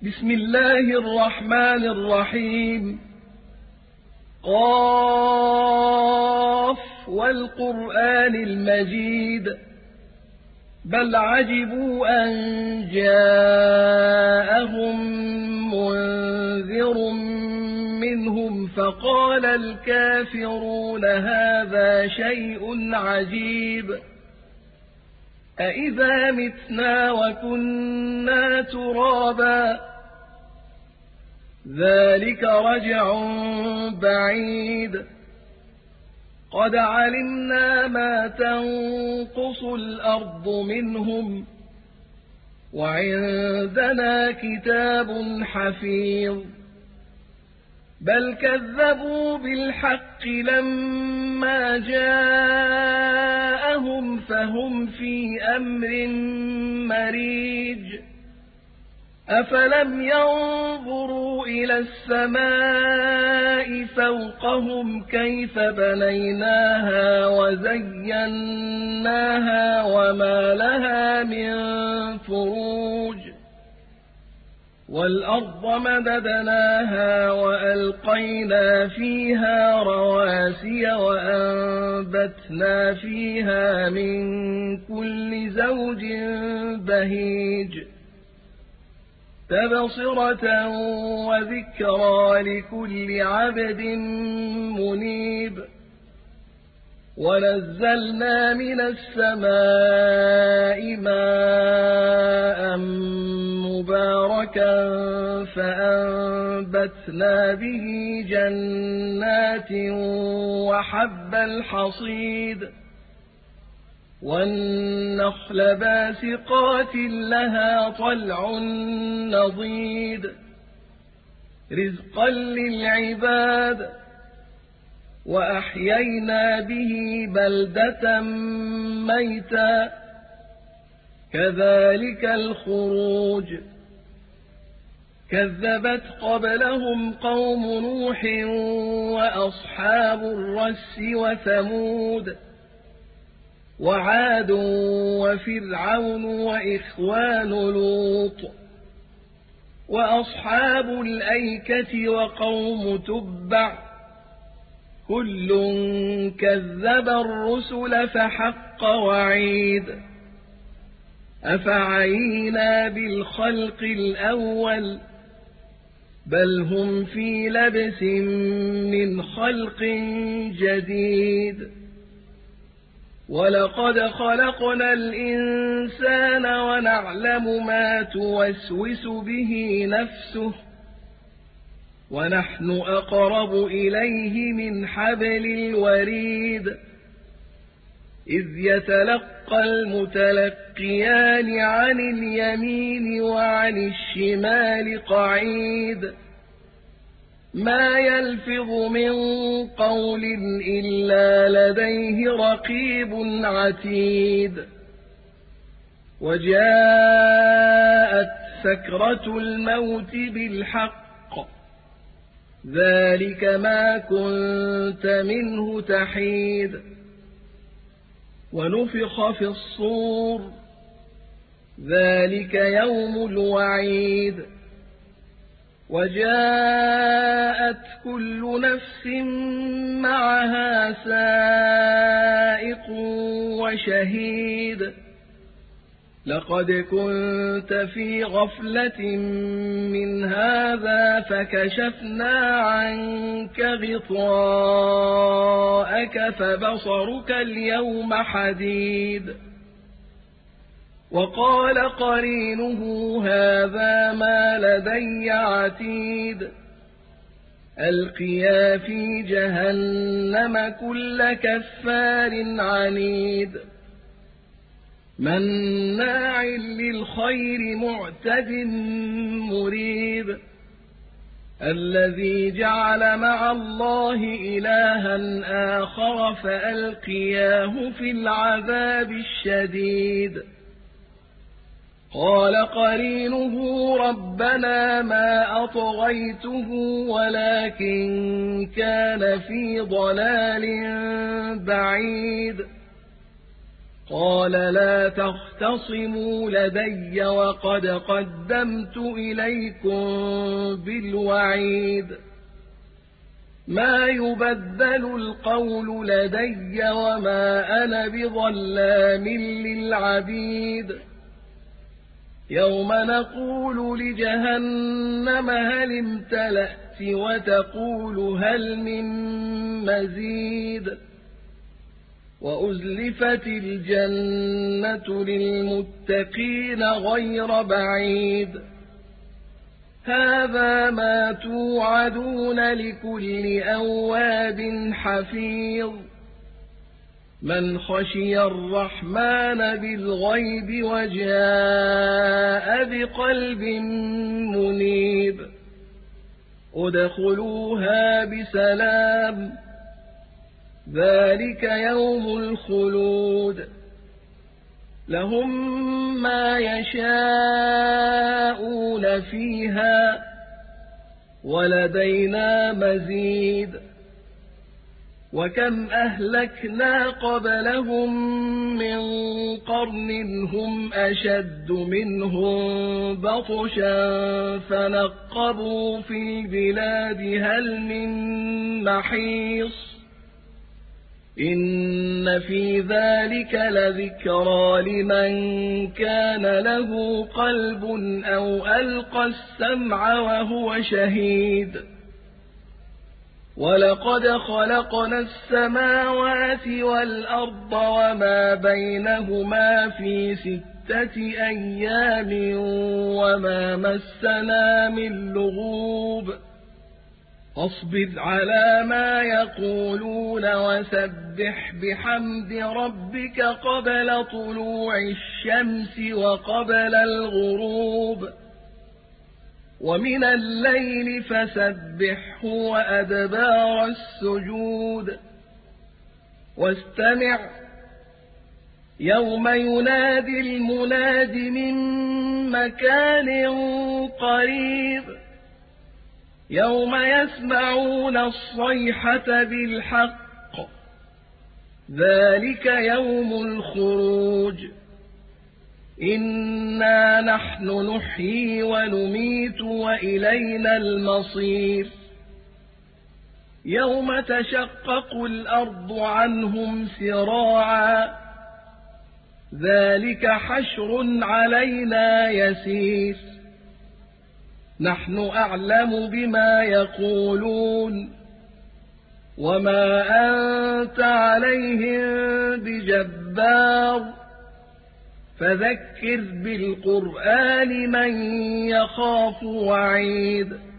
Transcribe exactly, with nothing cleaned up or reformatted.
بسم الله الرحمن الرحيم. قاف والقرآن المجيد بل عجبوا أن جاءهم منذر منهم فقال الكافرون هذا شيء عجيب أإذا متنا وكنا ترابا ذلك رجع بعيد قد علمنا ما تنقص الأرض منهم وعندنا كتاب حفيظ بل كذبوا بالحق لما جاءهم فهم في أمر مريج أفلم ينظروا إلى السماء فوقهم كيف بنيناها وزيناها وما لها من فروج والأرض مددناها وألقينا فيها رواسي وأنبتنا فيها من كل زوج بهيج تبصرة وذكرى لكل عبد منيب ونزلنا من السماء ماء مباركا فأنبتنا به جنات وحب الحصيد والنخل باسقات لها طلع نضيد رزقا للعباد وأحيينا به بلدة ميتا كذلك الخروج كذبت قبلهم قوم نوح وأصحاب الرس وثمود وعاد وفرعون وإخوان لوط وأصحاب الأيكة وقوم تبع كل كذب الرسل فحق وعيد أفعينا بالخلق الأول بل هم في لبس من خلق جديد ولقد خلقنا الإنسان ونعلم ما توسوس به نفسه ونحن أقرب إليه من حبل الوريد إذ يتلقى المتلقيان عن اليمين وعن الشمال قعيد ما يلفظ من قول إلا لديه رقيب عتيد وجاءت سكرة الموت بالحق ذلك ما كنت منه تحيد ونفخ في الصور ذلك يوم الوعيد وجاءت كل نفس معها سائق وشهيد لقد كنت في غفلة من هذا فكشفنا عنك غطاءك فبصرك اليوم حديد وقال قرينه هذا ما لدي عتيد ألقيا في جهنم كل كفار عنيد مناع للخير معتد مريب الذي جعل مع الله إلها آخر فألقياه في العذاب الشديد قال قرينه ربنا ما أطغيته ولكن كان في ضلال بعيد قال لا تختصموا لدي وقد قدمت إليكم بالوعيد ما يبدل القول لدي وما أنا بظلام للعبيد يوم نقول لجهنم هل امتلأت وتقول هل من مزيد وأزلفت الجنة للمتقين غير بعيد هذا ما توعدون لكل أواب حفيظ من خشي الرحمن بالغيب وجاء بقلب منيب ادخلوها بسلام ذلك يوم الخلود لهم ما يشاءون فيها ولدينا مزيد وكم أهلكنا قبلهم من قرن هم أشد منهم بطشا فنقبوا في البلاد هل من محيص إن في ذلك لذكرى لمن كان له قلب أو ألقى السمع وهو شهيد ولقد خلقنا السماوات والأرض وما بينهما في ستة أيام وما مسنا من لغوب فاصبر على ما يقولون وسبح بحمد ربك قبل طلوع الشمس وقبل الغروب ومن الليل فسبحه وأدبار السجود واستمع يوم ينادي المناد من مكان قريب يوم يسمعون الصيحة بالحق ذلك يوم الخروج إنا نحن نحيي ونميت وإلينا المصير يوم تشقق الأرض عنهم سراعا ذلك حشر علينا يسير نحن أعلم بما يقولون وما أنت عليهم بجبار فذكر بالقرآن من يخاف وعيد